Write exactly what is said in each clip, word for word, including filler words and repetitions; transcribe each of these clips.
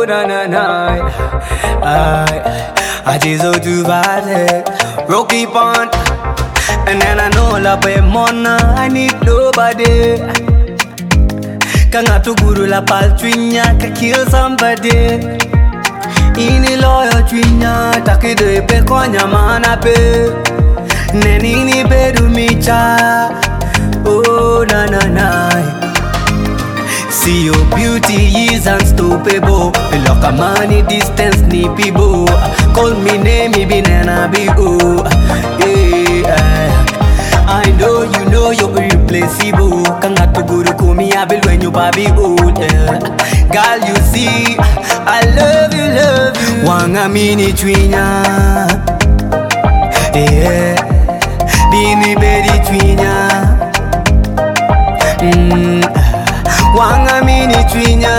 na na na. I, I just so too bad. Rocky Pond, and then I know la pe mona. I need nobody. Kanga tu guru la paltwinya ka kill somebody. Ini loyo twinya takide pe konya mana pe. Nenini bedu micha. Oh na na na. See your beauty is unstoppable. Look a money distance ni people. Call me name me banana be oh. Yeah. I know you know you're irreplaceable. Kanga to guru kumi abil when you baby old. Yeah. Girl you see, I love you, love you. Wanga mini twinya. Yeah. Bini bedi twinya. Mm. Wanga mini twinya.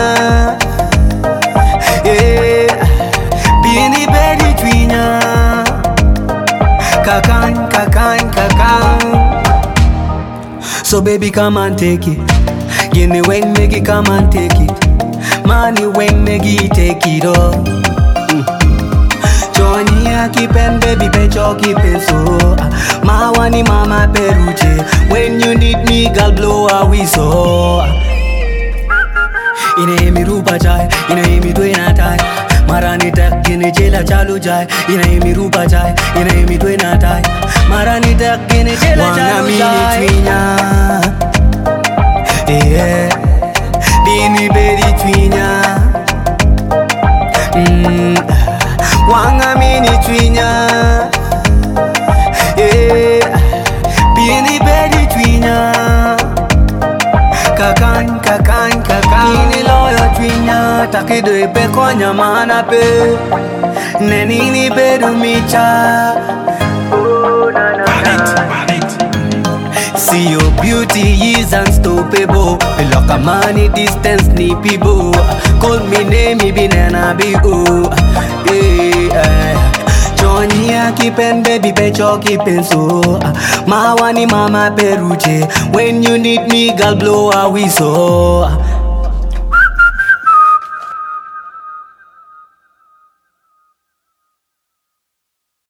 Yeah. Bini bedi twinya. Kakan, kakan, kakan. So baby come and take it. Give me when make it come and take it. Money when make it take it all. mm. Johnny I keep and baby pecho keep it so. Ma wani mama peruche. When you need me girl blow a whistle. Ine mi rupa jai, ine mi duena tai. Marani tak gine jela chalu jai. Ine mi rupa jai, ine mi duena tai. Marani tak gine jela chalu jai. Yeah, bini bedi twinya. Mm, wanga mini twinya. Yeah, bini bedi twinya. Kakan, kakan, kakan. Ini loyo twinya. Takide pe konya mana pe. Nenini bedu micha. Oh na na na. See your beauty is unstoppable. Look a money distance ni people. Call me name me banana be oh. Yeah. Johnny I keep and baby pecho keep and so. Ma wani mama peruche. When you need me girl blow a whistle.